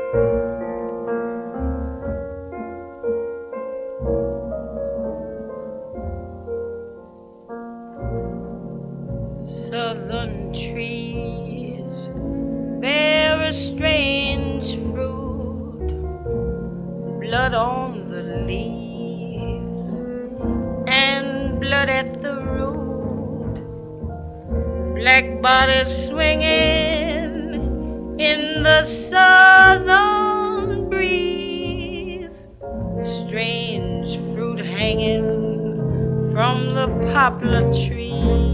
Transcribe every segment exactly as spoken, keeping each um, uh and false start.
Southern trees bear a strange fruit, blood on the leaves and blood at the root, black bodies swinging in the southern breeze, strange fruit hanging from the poplar trees.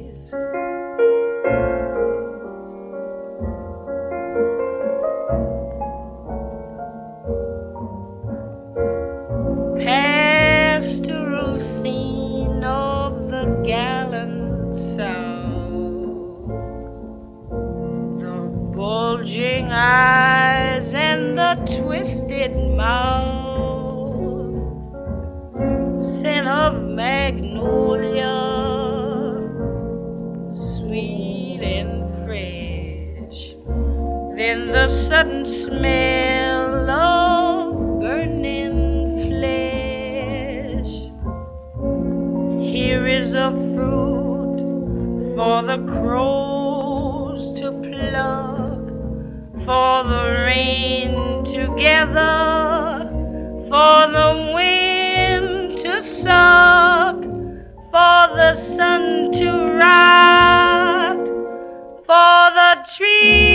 Pastoral scene of the gallant South, the bulging eyes and the twisted mouth, scent of magnolia, sweet and fresh, then the sudden smell of burning flesh. Here is a fruit for the crows to pluck, for the rain to gather, for the wind to suck, for the sun to rot, for the tree